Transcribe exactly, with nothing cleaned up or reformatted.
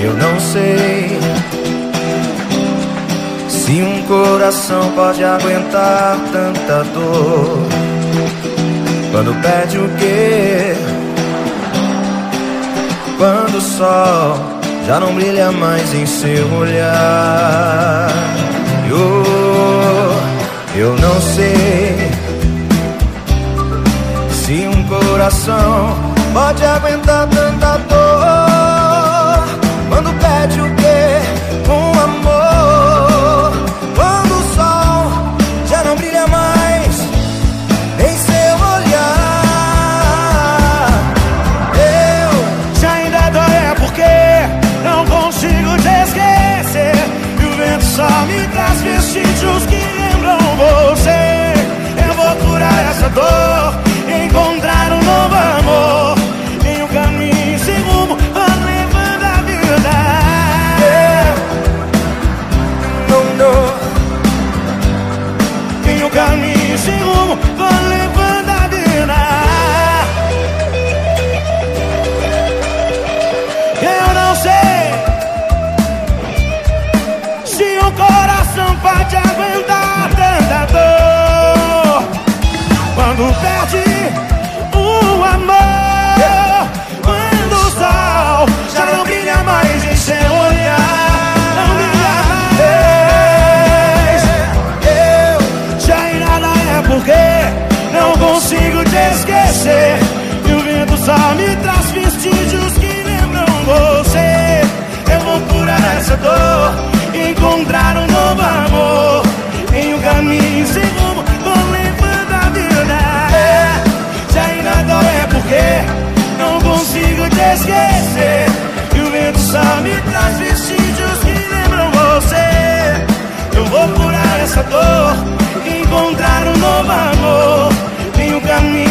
Eu não sei se um coração pode aguentar tanta dor quando perde o quê? Quando o sol já não brilha mais em seu olhar. Eu, eu não sei se um coração pode aguentar tanta dor quando perde o quê? Um amor. Quando o sol já não brilha mais em seu olhar. Eu Se ainda dói é porque não consigo te esquecer, e o vento só me traz vestígios que lembram você. Eu vou curar essa dor, encontrar um novo amor em um caminho sem rumo, vou levando a vida. não, não. Em um caminho sem rumo, vou levando a vida. Eu não sei se o coração pode aguentar tanta dor quando perde o amor, quando o sol já não brilha mais em seu olhar. Não brilha mais. Se ainda não é porque não consigo te esquecer, e o vento só me traz vestígios que lembram você. Eu vou curar essa dor, encontrar um novo amor em um caminho sem rumo, vou levando a vida. Se ainda dói é porque não consigo te esquecer, e o vento só me traz vestígios que lembram você. Eu vou curar essa dor, encontrar um novo amor em um caminho